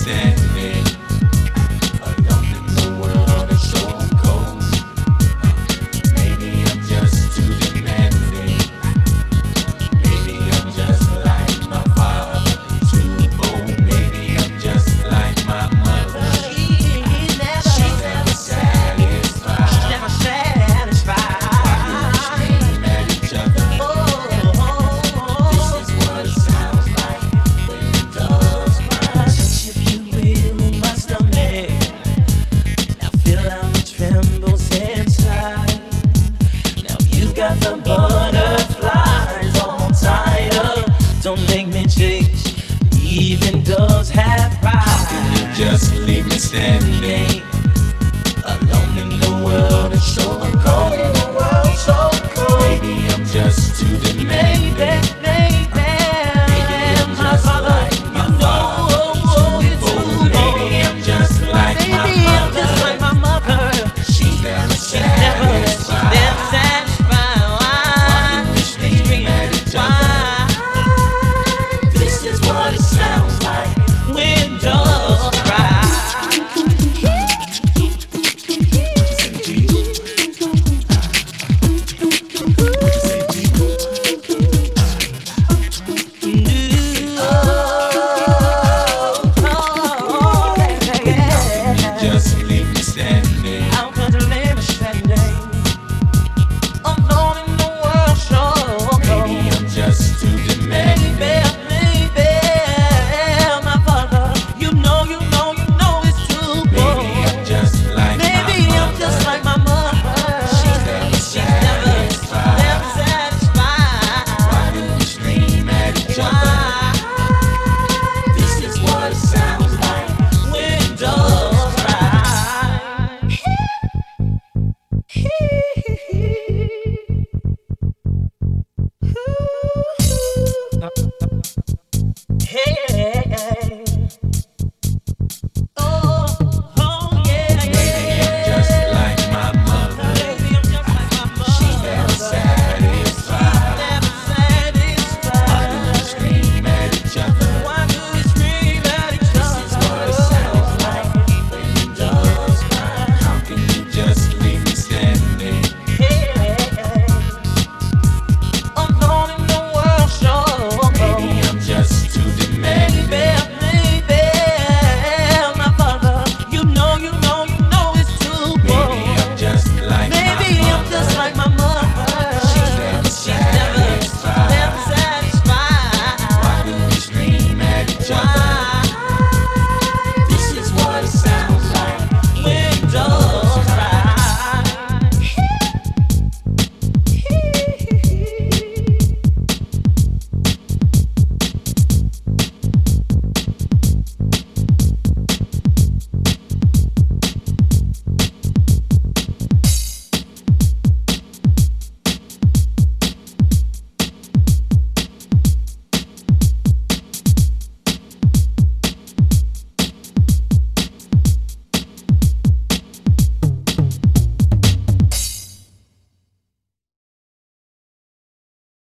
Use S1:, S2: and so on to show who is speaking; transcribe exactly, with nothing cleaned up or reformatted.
S1: standing alone in the world is so cold. Maybe I'm just too demanding. Maybe I'm just like my father, too bold. Maybe I'm just like my mother. She's never satisfied. She's never satisfied. Why do we scream at each other? This is what it sounds like when it does cry. Touch, if you will, my stomach. Now feel how it trembles inside. Now you've got the butterflies all tied up. Don't make me chase, even dogs have pride. How can you just leave me standing